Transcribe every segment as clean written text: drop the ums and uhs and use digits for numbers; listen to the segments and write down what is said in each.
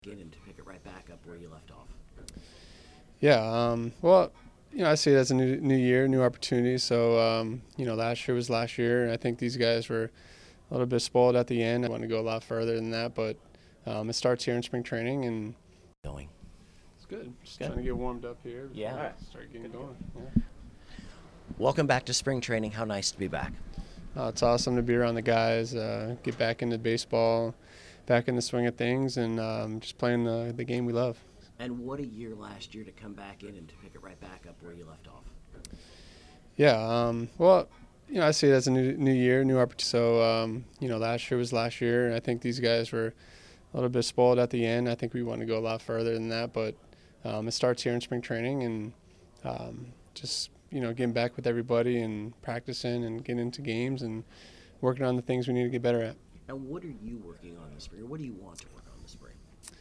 And to pick it right back up where you left off. Yeah, well, I see it as a new year, new opportunity. So, last year was last year, and I think these guys were a little bit spoiled at the end. I want to go a lot further than that, but it starts here in spring training, and Going. it's good. Just trying to get warmed up here. Yeah. All right. Start getting going. Yeah. Welcome back to spring training. How nice to be back. It's awesome to be around the guys, get back into baseball, back in the swing of things, and just playing the game we love. And what a year last year to come back in and to pick it right back up where you left off. Yeah, well, I see it as a new year, new opportunity. So, last year was last year, and I think these guys were a little bit spoiled at the end. I think we want to go a lot further than that, but it starts here in spring training, and just getting back with everybody and practicing and getting into games and working on the things we need to get better at. And what are you working on this spring, or what do you want to work on this spring?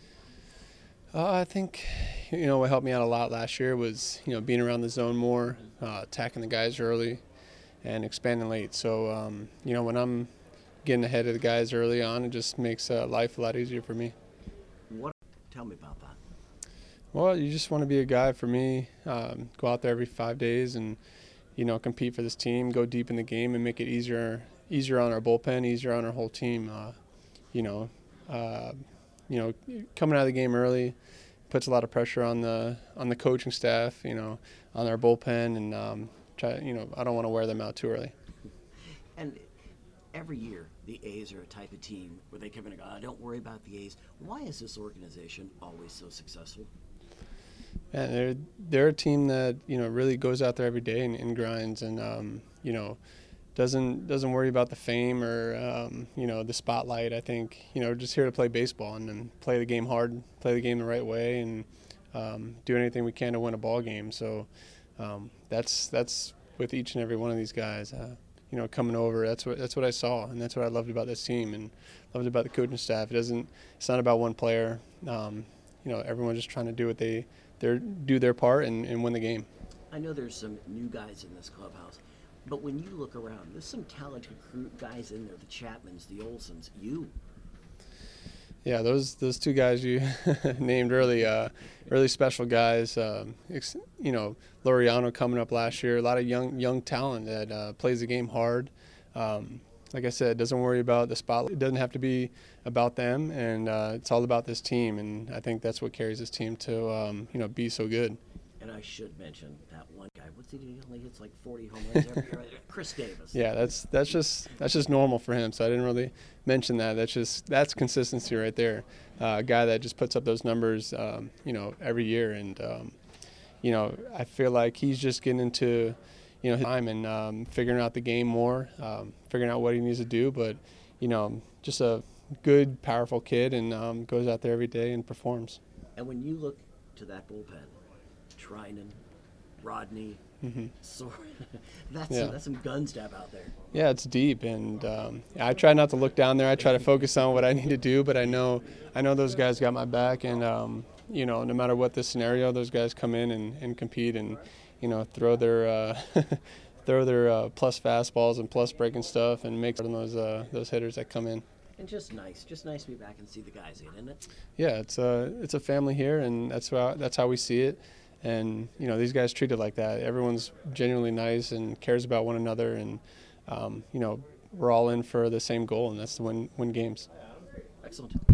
I think, what helped me out a lot last year was, being around the zone more, attacking the guys early, and expanding late. So, when I'm getting ahead of the guys early on, it just makes life a lot easier for me. Tell me about that. Well, you just want to be a guy for me, go out there every 5 days and, compete for this team, go deep in the game and make it easier on our bullpen, easier on our whole team. Coming out of the game early puts a lot of pressure on the coaching staff, on our bullpen, and I don't want to wear them out too early. And every year, the A's are a type of team where they come in and go, don't worry about the A's. Why is this organization always so successful? And they're a team that really goes out there every day and grinds, and doesn't worry about the fame or the spotlight. I think just here to play baseball and play the game hard, play the game the right way, and do anything we can to win a ball game. So that's with each and every one of these guys. Coming over, that's what I saw, and that's what I loved about this team and loved about the coaching staff. It's not about one player. Everyone's just trying to do what do their part and win the game. I know there's some new guys in this clubhouse, but when you look around, there's some talented guys in there, the Chapmans, the Olsons, you. Yeah, those two guys you named early, really special guys. Laureano coming up last year, a lot of young talent that plays the game hard. Like I said, doesn't worry about the spotlight. It doesn't have to be about them, and it's all about this team. And I think that's what carries this team to be so good. And I should mention that one guy. What's he doing? He only hits like 40 home runs every year. Chris Davis. Yeah, that's just normal for him. So I didn't really mention that. That's consistency right there. A guy that just puts up those numbers, every year, and I feel like he's just getting into his time and figuring out the game more, figuring out what he needs to do. But just a good, powerful kid, and goes out there every day and performs. And when you look to that bullpen, Treinen, Rodney, that's some gun stab out there. Yeah, it's deep, and I try not to look down there. I try to focus on what I need to do, but I know those guys got my back, and no matter what the scenario, those guys come in and compete and throw their plus fastballs and plus breaking stuff and make those hitters that come in. And just nice to be back and see the guys again, isn't it? Yeah, it's a family here, and that's how we see it. And these guys treat it like that. Everyone's genuinely nice and cares about one another, and we're all in for the same goal, and that's to win games. Excellent.